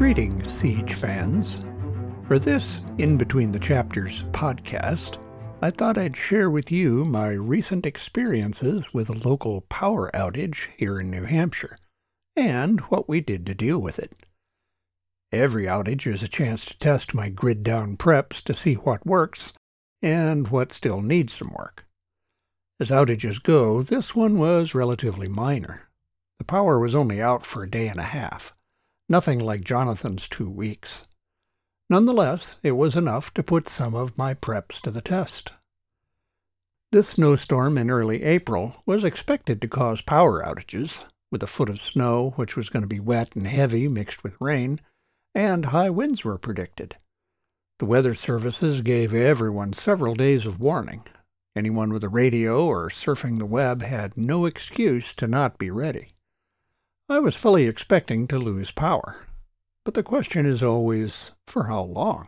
Greetings, Siege fans. For this In Between the Chapters podcast, I thought I'd share with you my recent experiences with a local power outage here in New Hampshire, and what we did to deal with it. Every outage is a chance to test my grid-down preps to see what works and what still needs some work. As outages go, this one was relatively minor. The power was only out for a day and a half. Nothing like Jonathan's 2 weeks. Nonetheless, it was enough to put some of my preps to the test. This snowstorm in early April was expected to cause power outages, with a foot of snow which was going to be wet and heavy mixed with rain, and high winds were predicted. The weather services gave everyone several days of warning. Anyone with a radio or surfing the web had no excuse to not be ready. I was fully expecting to lose power, but the question is always, for how long?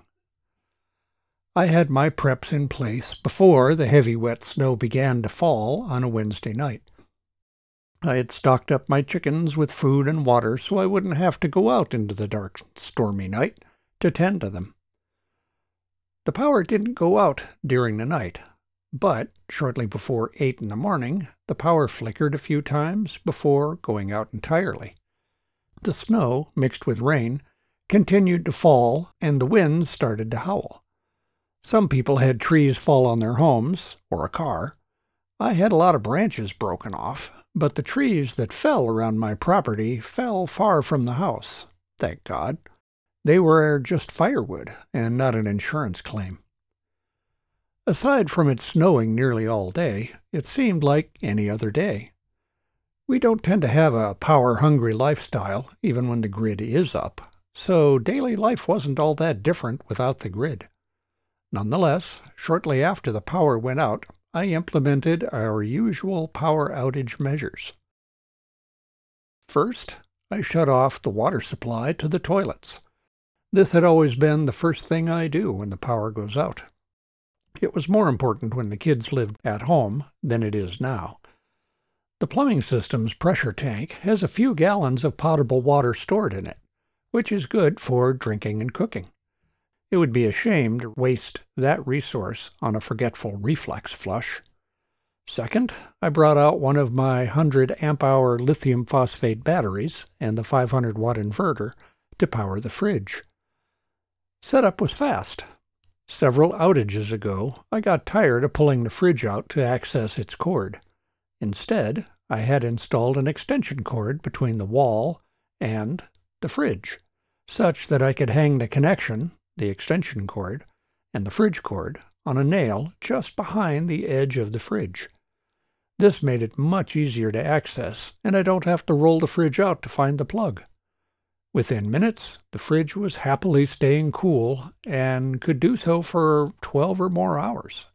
I had my preps in place before the heavy wet snow began to fall on a Wednesday night. I had stocked up my chickens with food and water so I wouldn't have to go out into the dark, stormy night to tend to them. The power didn't go out during the night, but shortly before 8 in the morning, the power flickered a few times before going out entirely. The snow, mixed with rain, continued to fall, and the winds started to howl. Some people had trees fall on their homes, or a car. I had a lot of branches broken off, but the trees that fell around my property fell far from the house, thank God. They were just firewood, and not an insurance claim. Aside from it snowing nearly all day, it seemed like any other day. We don't tend to have a power-hungry lifestyle, even when the grid is up, so daily life wasn't all that different without the grid. Nonetheless, shortly after the power went out, I implemented our usual power outage measures. First, I shut off the water supply to the toilets. This had always been the first thing I do when the power goes out. It was more important when the kids lived at home than it is now. The plumbing system's pressure tank has a few gallons of potable water stored in it, which is good for drinking and cooking. It would be a shame to waste that resource on a forgetful reflex flush. Second, I brought out one of my 100 amp-hour lithium phosphate batteries and the 500-watt inverter to power the fridge. Setup was fast. Several outages ago, I got tired of pulling the fridge out to access its cord. Instead, I had installed an extension cord between the wall and the fridge, such that I could hang the connection, the extension cord, and the fridge cord on a nail just behind the edge of the fridge. This made it much easier to access, and I don't have to roll the fridge out to find the plug. Within minutes, the fridge was happily staying cool and could do so for 12 or more hours.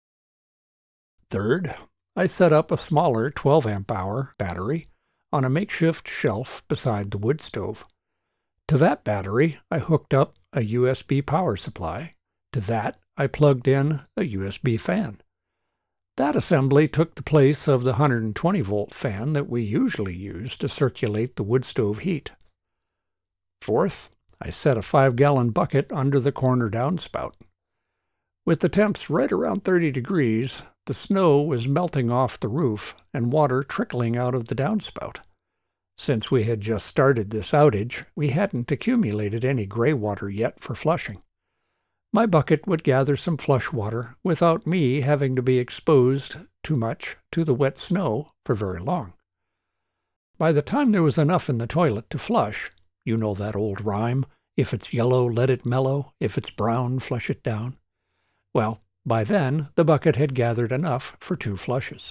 Third, I set up a smaller 12 amp-hour battery on a makeshift shelf beside the wood stove. To that battery, I hooked up a USB power supply. To that, I plugged in a USB fan. That assembly took the place of the 120-volt fan that we usually use to circulate the wood stove heat. Fourth, I set a 5-gallon bucket under the corner downspout. With the temps right around 30 degrees, the snow was melting off the roof and water trickling out of the downspout. Since we had just started this outage, we hadn't accumulated any gray water yet for flushing. My bucket would gather some flush water without me having to be exposed too much to the wet snow for very long. By the time there was enough in the toilet to flush, you know that old rhyme, if it's yellow, let it mellow, if it's brown, flush it down. Well, by then, the bucket had gathered enough for 2 flushes.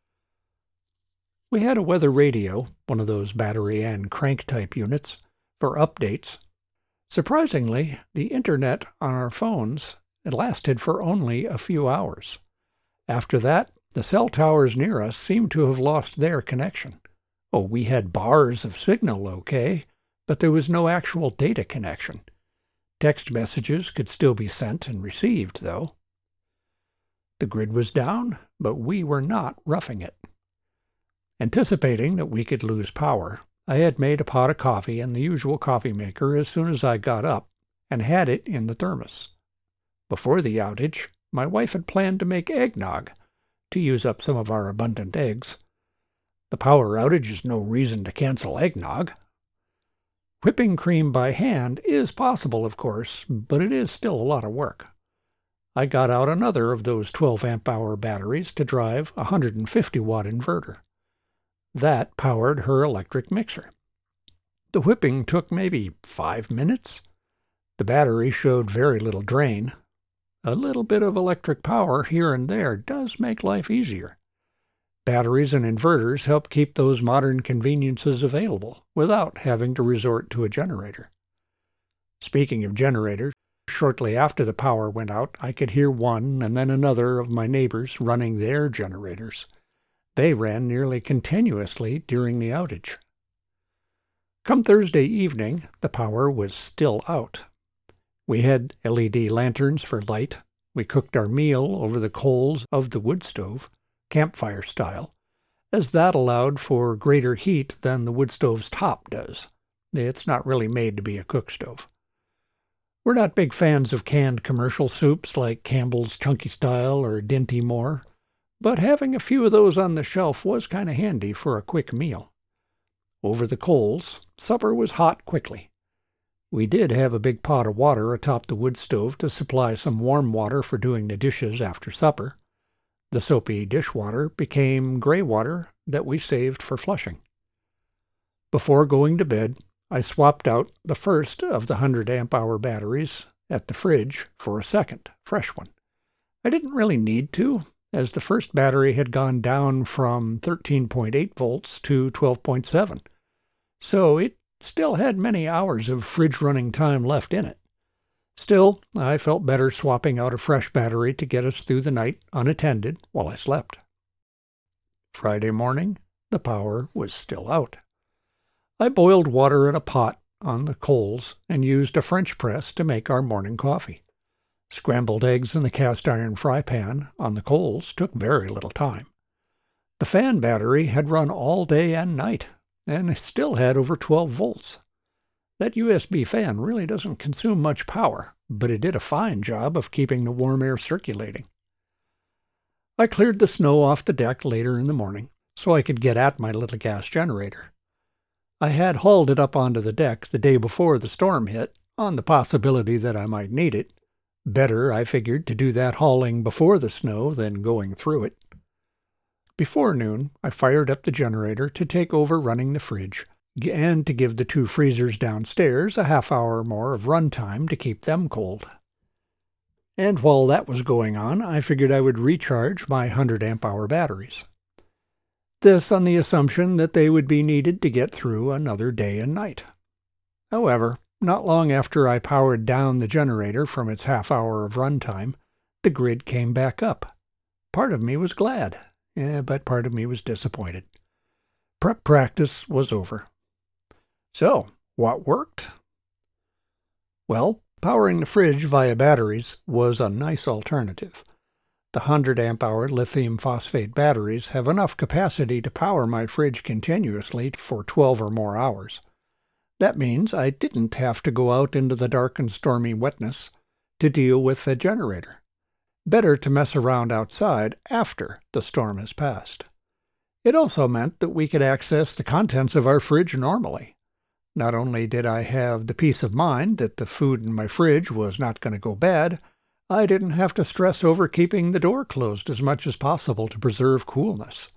We had a weather radio, one of those battery and crank-type units, for updates. Surprisingly, the internet on our phones lasted for only a few hours. After that, the cell towers near us seemed to have lost their connection. Oh, we had bars of signal, okay, but there was no actual data connection. Text messages could still be sent and received, though. The grid was down, but we were not roughing it. Anticipating that we could lose power, I had made a pot of coffee in the usual coffee maker as soon as I got up and had it in the thermos. Before the outage, my wife had planned to make eggnog to use up some of our abundant eggs. The power outage is no reason to cancel eggnog. Whipping cream by hand is possible, of course, but it is still a lot of work. I got out another of those 12-amp-hour batteries to drive a 150-watt inverter. That powered her electric mixer. The whipping took maybe 5 minutes. The battery showed very little drain. A little bit of electric power here and there does make life easier. Batteries and inverters help keep those modern conveniences available without having to resort to a generator. Speaking of generators, shortly after the power went out, I could hear one and then another of my neighbors running their generators. They ran nearly continuously during the outage. Come Thursday evening, the power was still out. We had LED lanterns for light. We cooked our meal over the coals of the wood stove, campfire style, as that allowed for greater heat than the wood stove's top does. It's not really made to be a cook stove. We're not big fans of canned commercial soups like Campbell's Chunky Style or Dinty Moore, but having a few of those on the shelf was kind of handy for a quick meal. Over the coals, supper was hot quickly. We did have a big pot of water atop the wood stove to supply some warm water for doing the dishes after supper. The soapy dishwater became gray water that we saved for flushing. Before going to bed, I swapped out the first of the 100-amp-hour batteries at the fridge for a second, fresh one. I didn't really need to, as the first battery had gone down from 13.8 volts to 12.7, so it still had many hours of fridge running time left in it. Still, I felt better swapping out a fresh battery to get us through the night unattended while I slept. Friday morning, the power was still out. I boiled water in a pot on the coals and used a French press to make our morning coffee. Scrambled eggs in the cast-iron fry pan on the coals took very little time. The fan battery had run all day and night, and it still had over 12 volts. That USB fan really doesn't consume much power, but it did a fine job of keeping the warm air circulating. I cleared the snow off the deck later in the morning so I could get at my little gas generator. I had hauled it up onto the deck the day before the storm hit, on the possibility that I might need it. Better, I figured, to do that hauling before the snow than going through it. Before noon, I fired up the generator to take over running the fridge, and to give the 2 freezers downstairs a half-hour more of run time to keep them cold. And while that was going on, I figured I would recharge my 100-amp-hour batteries. This on the assumption that they would be needed to get through another day and night. However, not long after I powered down the generator from its half-hour of runtime, the grid came back up. Part of me was glad, but part of me was disappointed. Prep practice was over. So, what worked? Well, powering the fridge via batteries was a nice alternative. The 100-amp-hour lithium phosphate batteries have enough capacity to power my fridge continuously for 12 or more hours. That means I didn't have to go out into the dark and stormy wetness to deal with a generator. Better to mess around outside after the storm has passed. It also meant that we could access the contents of our fridge normally. Not only did I have the peace of mind that the food in my fridge was not going to go bad, I didn't have to stress over keeping the door closed as much as possible to preserve coolness.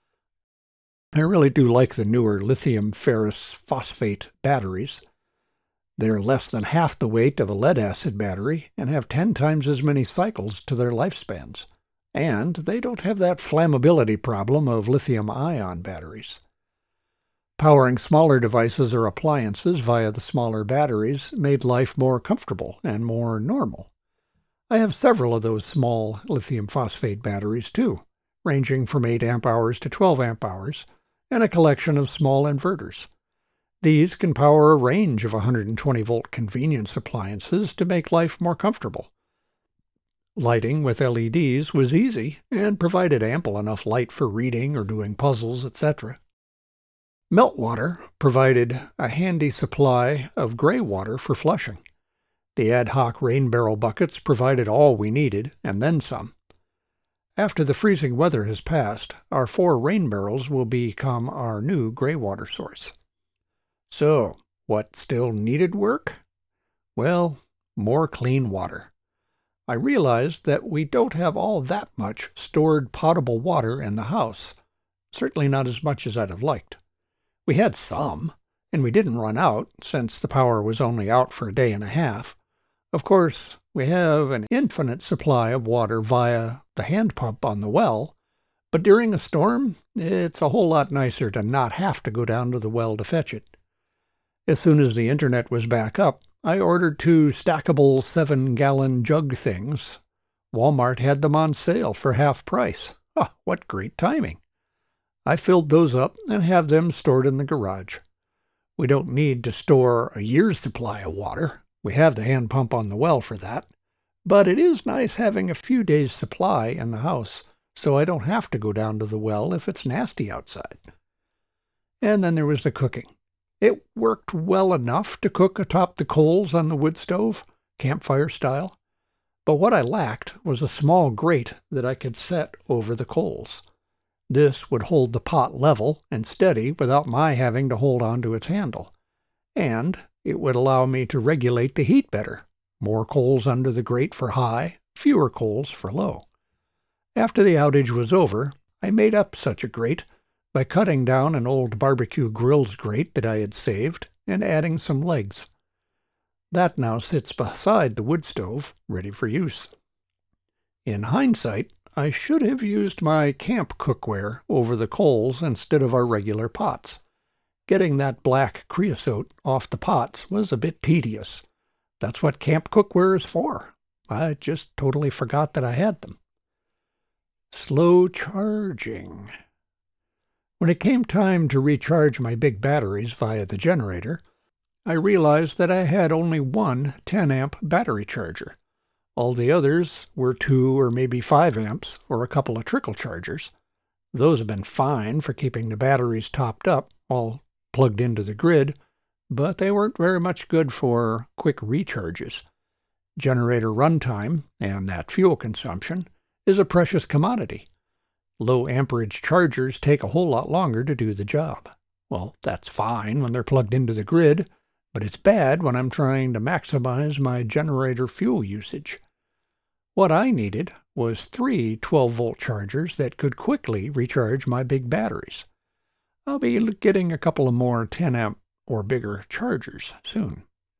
I really do like the newer lithium ferrous phosphate batteries. They're less than half the weight of a lead-acid battery and have 10 times as many cycles to their lifespans. And they don't have that flammability problem of lithium-ion batteries. Powering smaller devices or appliances via the smaller batteries made life more comfortable and more normal. I have several of those small lithium phosphate batteries too, ranging from 8 amp-hours to 12 amp-hours, and a collection of small inverters. These can power a range of 120-volt convenience appliances to make life more comfortable. Lighting with LEDs was easy and provided ample enough light for reading or doing puzzles, etc. Meltwater provided a handy supply of gray water for flushing. The ad hoc rain barrel buckets provided all we needed, and then some. After the freezing weather has passed, our 4 rain barrels will become our new gray water source. So, what still needed work? Well, more clean water. I realized that we don't have all that much stored potable water in the house, certainly not as much as I'd have liked. We had some, and we didn't run out, since the power was only out for a day and a half. Of course, we have an infinite supply of water via the hand pump on the well, but during a storm, it's a whole lot nicer to not have to go down to the well to fetch it. As soon as the internet was back up, I ordered 2 stackable 7-gallon jug things. Walmart had them on sale for half price. What great timing! I filled those up and have them stored in the garage. We don't need to store a year's supply of water. We have the hand pump on the well for that. But it is nice having a few days' supply in the house, so I don't have to go down to the well if it's nasty outside. And then there was the cooking. It worked well enough to cook atop the coals on the wood stove, campfire style. But what I lacked was a small grate that I could set over the coals. This would hold the pot level and steady without my having to hold on to its handle. And it would allow me to regulate the heat better. More coals under the grate for high, fewer coals for low. After the outage was over, I made up such a grate by cutting down an old barbecue grills grate that I had saved and adding some legs. That now sits beside the wood stove, ready for use. In hindsight, I should have used my camp cookware over the coals instead of our regular pots. Getting that black creosote off the pots was a bit tedious. That's what camp cookware is for. I just totally forgot that I had them. Slow charging. When it came time to recharge my big batteries via the generator, I realized that I had only one 10-amp battery charger. All the others were 2 or maybe 5 amps or a couple of trickle chargers. Those have been fine for keeping the batteries topped up, all plugged into the grid, but they weren't very much good for quick recharges. Generator runtime, and that fuel consumption, is a precious commodity. Low amperage chargers take a whole lot longer to do the job. Well, that's fine when they're plugged into the grid, but it's bad when I'm trying to maximize my generator fuel usage. What I needed was 3 12-volt chargers that could quickly recharge my big batteries. I'll be getting a couple of more 10-amp or bigger chargers soon.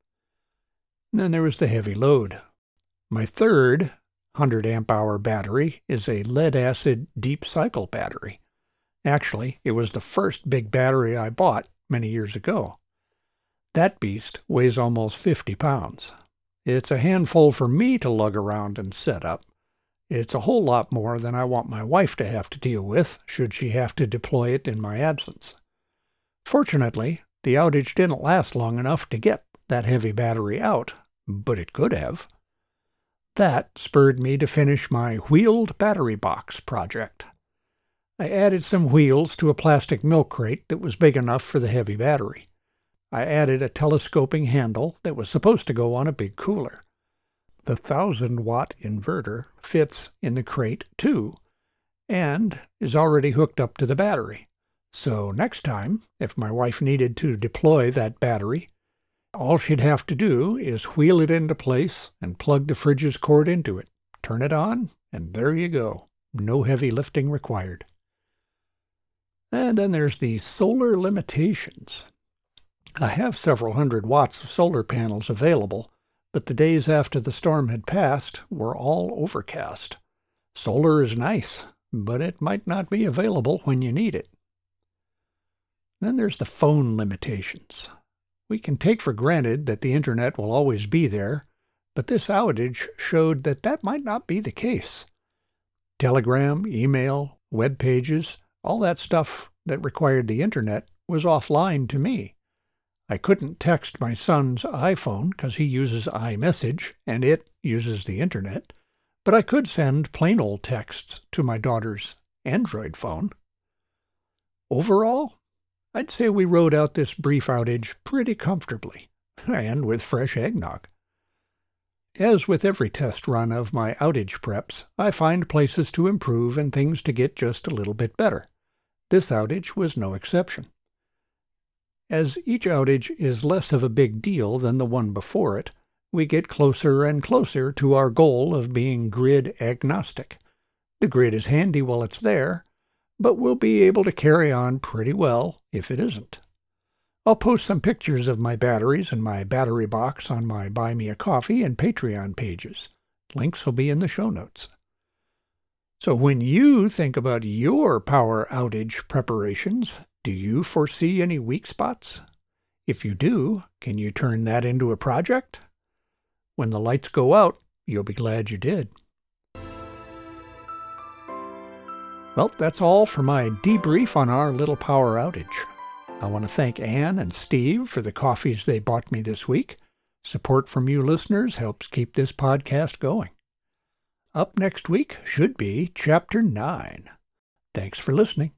And then there was the heavy load. My third 100-amp-hour battery is a lead-acid deep-cycle battery. Actually, it was the first big battery I bought many years ago. That beast weighs almost 50 pounds. It's a handful for me to lug around and set up. It's a whole lot more than I want my wife to have to deal with, should she have to deploy it in my absence. Fortunately, the outage didn't last long enough to get that heavy battery out, but it could have. That spurred me to finish my wheeled battery box project. I added some wheels to a plastic milk crate that was big enough for the heavy battery. I added a telescoping handle that was supposed to go on a big cooler. The 1,000-watt inverter fits in the crate too, and is already hooked up to the battery. So next time, if my wife needed to deploy that battery, all she'd have to do is wheel it into place and plug the fridge's cord into it. Turn it on, and there you go. No heavy lifting required. And then there's the solar limitations. I have several hundred watts of solar panels available, but the days after the storm had passed were all overcast. Solar is nice, but it might not be available when you need it. Then there's the phone limitations. We can take for granted that the internet will always be there, but this outage showed that that might not be the case. Telegram, email, web pages, all that stuff that required the internet was offline to me. I couldn't text my son's iPhone because he uses iMessage and it uses the internet, but I could send plain old texts to my daughter's Android phone. Overall, I'd say we rode out this brief outage pretty comfortably, and with fresh eggnog. As with every test run of my outage preps, I find places to improve and things to get just a little bit better. This outage was no exception. As each outage is less of a big deal than the one before it, we get closer and closer to our goal of being grid agnostic. The grid is handy while it's there, but we'll be able to carry on pretty well if it isn't. I'll post some pictures of my batteries and my battery box on my Buy Me a Coffee and Patreon pages. Links will be in the show notes. So when you think about your power outage preparations, do you foresee any weak spots? If you do, can you turn that into a project? When the lights go out, you'll be glad you did. Well, that's all for my debrief on our little power outage. I want to thank Anne and Steve for the coffees they bought me this week. Support from you listeners helps keep this podcast going. Up next week should be Chapter 9. Thanks for listening.